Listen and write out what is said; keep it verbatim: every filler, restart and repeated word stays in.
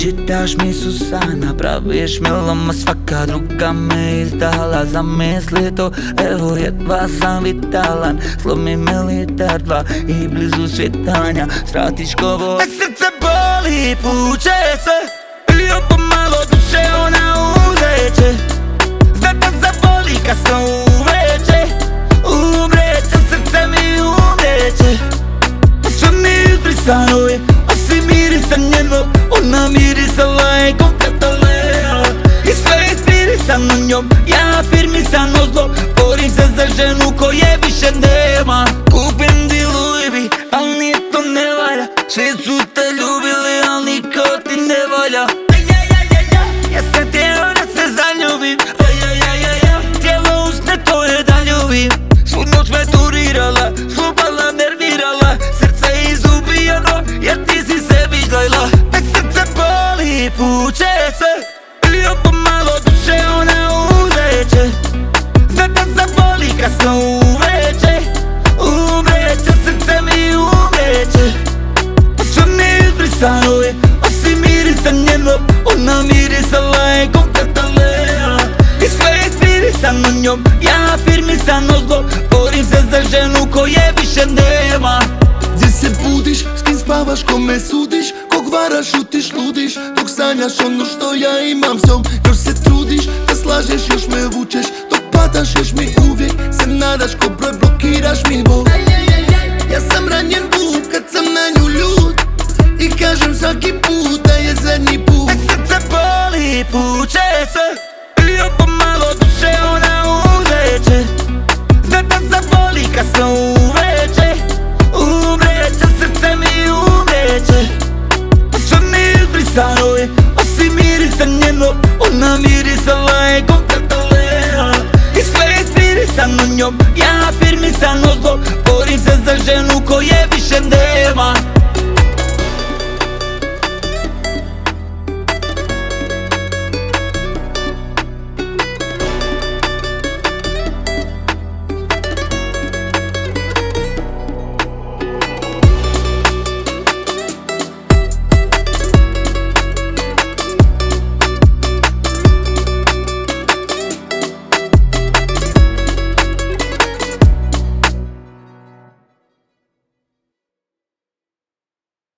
Čitaš mi Susana, praviš milom, a svaka druga me izdala. Zamisli to, evo jedva sam vitalan. Slomi me litar dva i blizu svitanja svratiš govor. A srce boli, puče se i opomalo duše ona uzeće. Zato zaboli kasno uveče, umreće, srce mi umreće. Sve mi izbrisano je, osim mirisa njeno. Ona mirisala je ko Katalea i sve inspirisano njom. Ja afirmisano zlo, borim se za ženu koje više nema. Kupim ti Louis V, al nije to ne valja. Svi su te ljubili, al niko ti ne valja. Ja sam htjela da se zaljubim, tijelo usne tvoje da ljubim. Svu noć me turirala, slupala, nervirala. Srce izubijano, jer ti si sebi gledala. Nek srce boli, puče se i opomalo duše ona uzeće. Zato zaboli kasno uveče, umreće, srce mi umreće. Sve mi izbrisano je, osim mirisa njeno. Ona mirisala je ko Katalea i sve inspirisano njom. Ja afirmisano zlo, borim se za ženu koje više nema. Gdje se budiš, s kim spavaš, kome sudiš, kog varaš, šutiš, ludiš, dok sanjaš ono što ja imam s njom. Još se trudiš, da slažeš, još me vučeš, dok padaš još mi uvijek se nadaš, ko broj blokiraš mi bol. Ja sam ranjen put kad sam na nju ljud i kažem svaki put da je zadnji put. Nek srce boli, puče se i opomalo duše ona uzeće. Zato zaboli kasno uveče, umreće, srce mi umreće. Sve mi izbrisano je, osim mirisa njeno. Ona mirisala je ko Katalea i sve inspirisano njom. Ja afirmisano zlo, borim se za ženu koje više nema.